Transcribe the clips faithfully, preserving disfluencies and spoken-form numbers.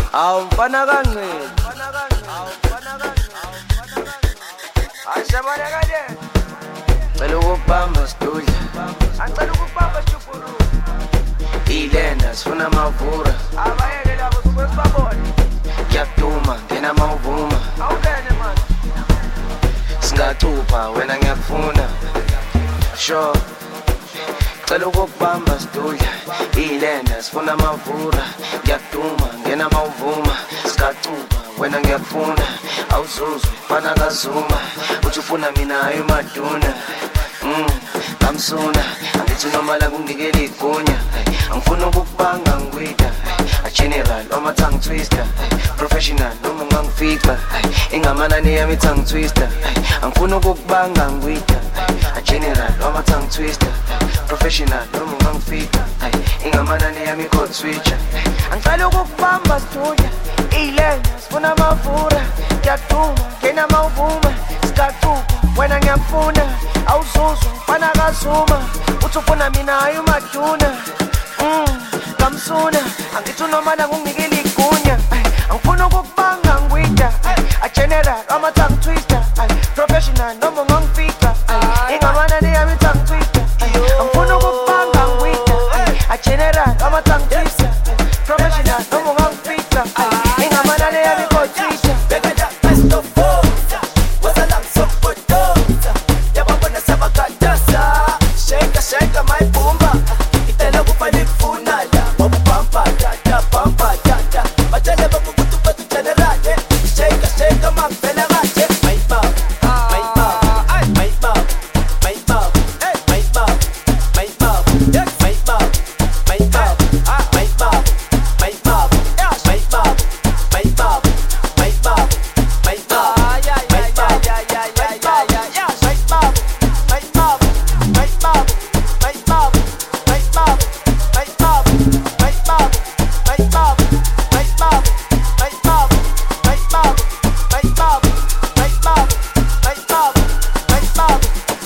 awumfana kancane ashabana kade cela ukubamba sidudla angicela ukubamba shukuru ilenda sifuna amavura abayeke labo sibone ngiyaduma ngena mawuvuma awukene manje singathupha wena ngiyakufuna sure cela ukubamba sidudla ilenda sifuna amavura ngiyaduma ngena mawuvuma singathupha wena ngiyakufuna awuzuzwe fana kazuma uthi ufuna mina hayi maduna mm ngamsuna angithi noma la kunginikela igunya angifuna ukubanga ngwida a general oma tongue twister professional noma ungangifica ingamanani yami tongue twister angifuna ukubanga ngwida a general oma tongue twister professional noma ungangifica ingamanani yami code switcher angicela ukubamba sidudla ilena sifuna amavura ngiyaduma ngena mawuvuma sikaqupha wena ngiyakufuna awuzuzwa fana kazuma uthi ufuna mina hayi maduna mm ngamsuna angithi noma la kunginikela igunya angifuna ukubanga ngwida a general ama tongue twister professional noma ungangifica ingamanani yami tongue twister angifuna ukubanga ngwida a general ama tongue twister professional noma ungangifica ingamanani yami code switcher bekaja best of all wasala sokoto yabona sabakadasa shake shake my bumba itela kufani funa la babu pampa tata pampa tata batele babu kutu patu general shake shake my fella gaje my pop my pop my pop my pop my pop my pop yes my pop my pop my pop my pop my pop my pop my pop my pop yeah yeah yeah yeah yeah yeah yeah yeah my pop my pop my pop my pop my pop my pop my pop my pop my pop my pop my pop my pop my pop my pop my pop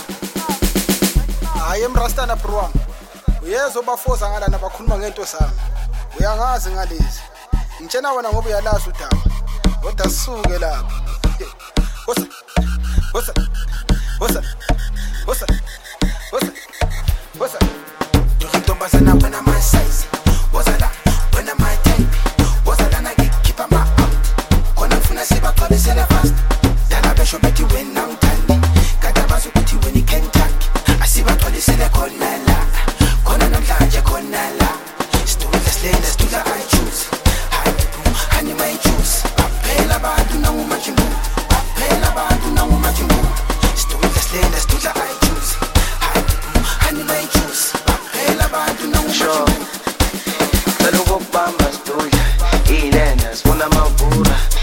hayi emrastana bro wami uyezwa bafoza ngalana bakhuluma ngento sami uyangazi ngalezi ngitshena wena ngoba uyalazi udaba kodwa sisuke lapha wosa wosa wosa wosa wosa wosa ntombazana wena my size wosa la wena my type wosa la na keep my out kona mfuna siba xabisele fast dala besho bethi wena ngithandi kade bazo kuthi wena iKentucky asiba xabisele khona la khona namhlanje khona la students lane student I choose honey my juice phela abantu nangumajimbu phela abantu nangumajimbu students lane student I choose honey my juice phela abantu nangumajimbu cela ukubamba sidudla ilena sifuna amavura